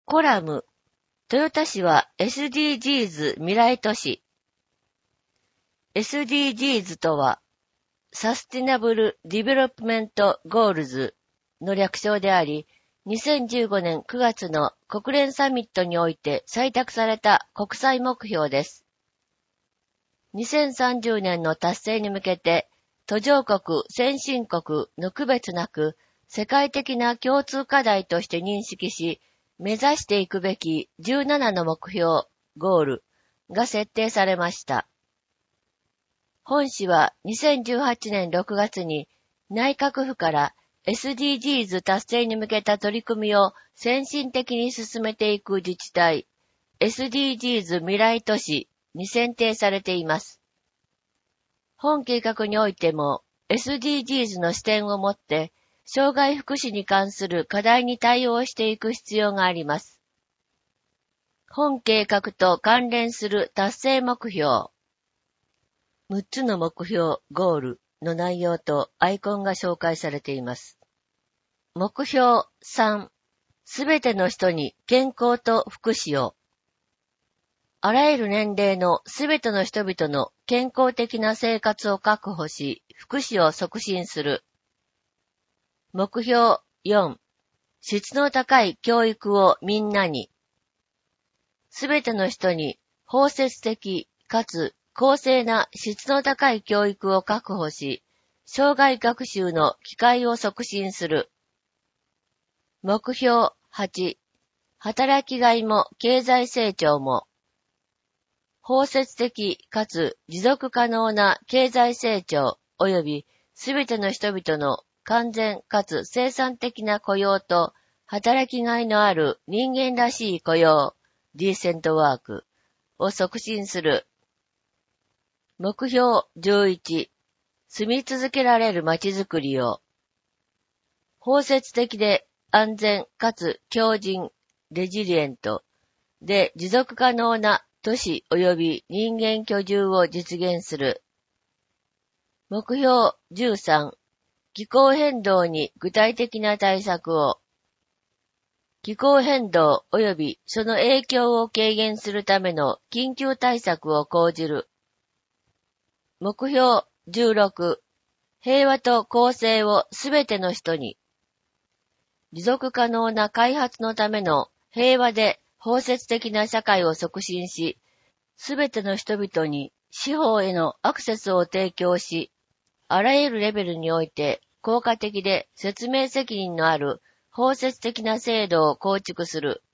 コラム、豊田市は SDGs 未来都市。SDGs とは、サスティナブル・ディベロップメント・ゴールズの略称であり、2015年9月の国連サミットにおいて採択された国際目標です。2030年の達成に向けて、途上国、先進国の区別なく、世界的な共通課題として認識し、目指していくべき17の目標、ゴールが設定されました。本市は2018年6月に内閣府から SDGs 達成に向けた取り組みを先進的に進めていく自治体 SDGs 未来都市に選定されています。本計画においても SDGs の視点を持って障害福祉に関する課題に対応していく必要があります。本計画と関連する達成目標6つの目標、ゴールの内容とアイコンが紹介されています。目標3、すべての人に健康と福祉を。あらゆる年齢のすべての人々の健康的な生活を確保し、福祉を促進する。目標4、質の高い教育をみんなに。すべての人に包摂的かつ公正な質の高い教育を確保し、生涯学習の機会を促進する。目標8、働きがいも経済成長も。包摂的かつ持続可能な経済成長及びすべての人々の完全かつ生産的な雇用と働きがいのある人間らしい雇用、ディーセントワークを促進する。目標11、住み続けられる街づくりを。包摂的で安全かつ強靭、レジリエントで持続可能な都市及び人間居住を実現する。目標13、気候変動に具体的な対策を。気候変動及びその影響を軽減するための緊急対策を講じる。目標16、平和と公正をすべての人に。持続可能な開発のための平和で包摂的な社会を促進し、すべての人々に司法へのアクセスを提供し、あらゆるレベルにおいて効果的で説明責任のある包摂的な制度を構築する。